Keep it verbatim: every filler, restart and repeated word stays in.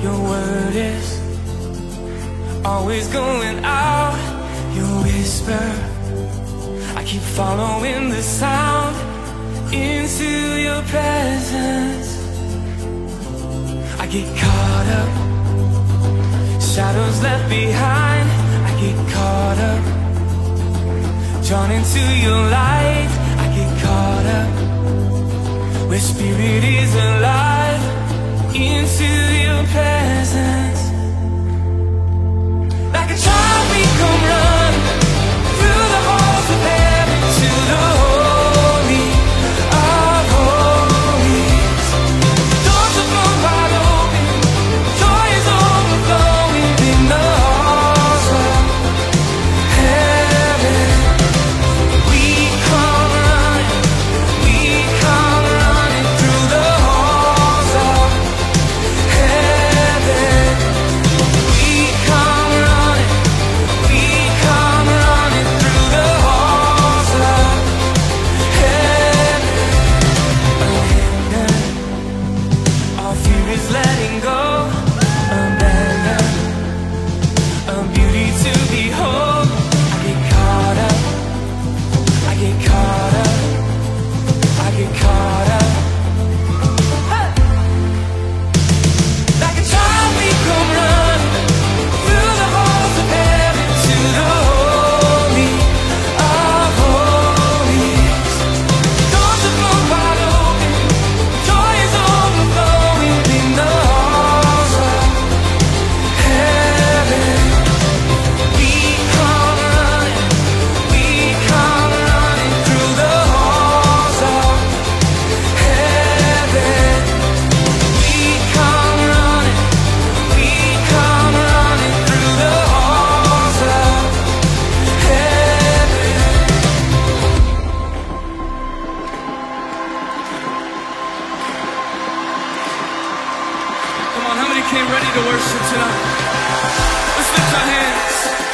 Your word is always going out. Your whisper, I keep following the sound into your presence. I get caught up, shadows left behind. I get caught up, drawn into your light. I get caught up, where spirit is alive, into your presence. Like a child we come run through the halls of heaven to the holy of holies. Doors are blown wide open, joy is overflowing in the halls of heaven. We come running, we come running through the halls of heaven. We come running, we come running through the halls of heaven. Abandon, all fear is letting go. Abandon, a beauty to behold. I get caught up, I get caught up, I get caught up. Hey! Like a child we come running through the halls of heaven to the holy of holies. Doors are blown wide open, joy is overflowing in the halls of heaven. We come running, we come running through the halls of heaven. We come running, we come running through the halls of heaven. Come on, how many came ready to worship tonight? Let's lift our hands.